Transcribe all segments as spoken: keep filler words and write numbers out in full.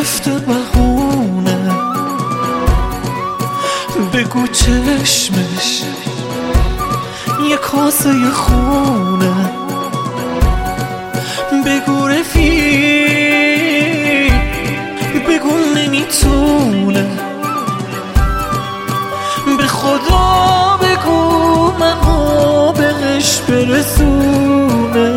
گرفته بهونه، بگو چشمش یه کاسه خونه، بگو رفیق، بگو نمیتونه، به خدا بگو منو بهش برسونه،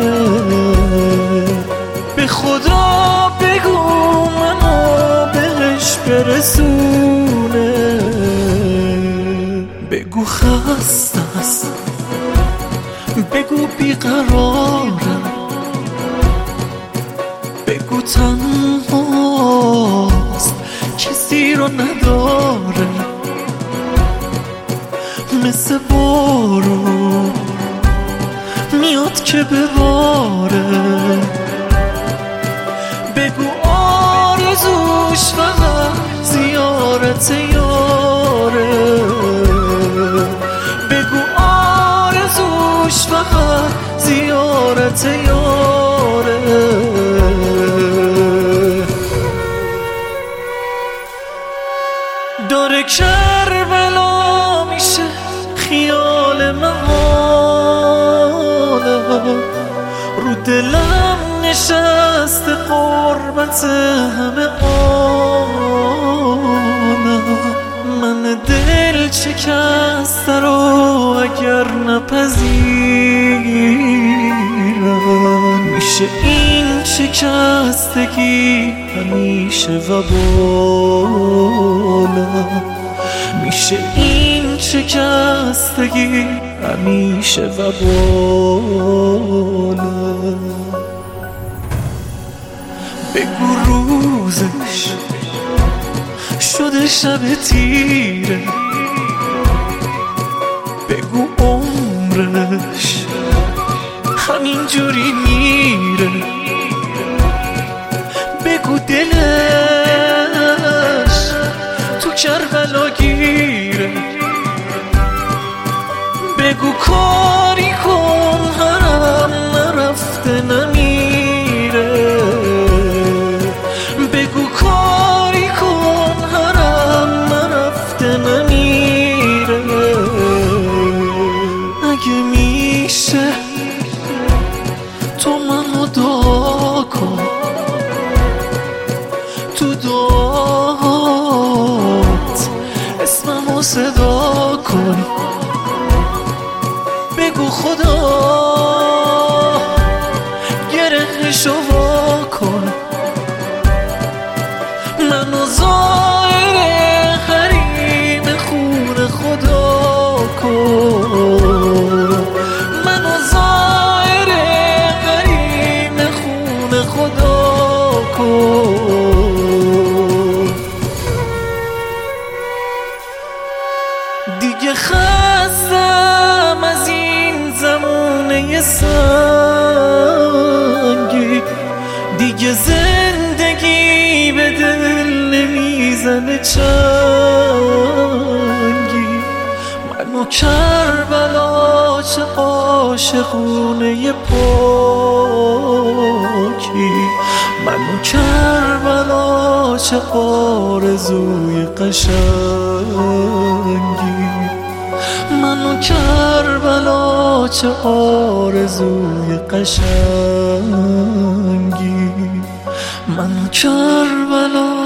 به خدا بگو منو بهش برسونه، بگو خسته است، بگو بیقرارم، بگو تنهاست کسی رو نداره، مثل بارون میاد که بباره، بگو آرزوش فقط زیارت یاره، بگو آرزوش فقط زیارت یاره. داره کربلا میشه خیال محاله، رو دلم نشسته قربت همه عالم، من دل شکسته رو اگر نپذیرم، میشه این شکستگی همیشه وبالم، میشه این شکستگی همیشه وبالم. بگو روزش شده شب تیره، بگو عمرش همین جوری میره، بگو دلش تو کربلا گیره، بگو کاری کن هرم نرفته نمیره، بگو کاری کن هرم نرفته نمیره، اگه میشه تو منو دعا کن، تو دعات اسممو صدا کن، بگو خدا گرهشو وا کن، منو زائر حریم خون خدا کن، منو زائر حریم خون خدا کن. دیگه خستم از این زمونه سنگی، دیگه زندگی به دل نمیزنه چنگی، منو کربلا چه عاشقونه پاکی، منو کربلا چه آرزوی قشنگی، منو کربلا چه آرزوی قشنگی، منو کربلا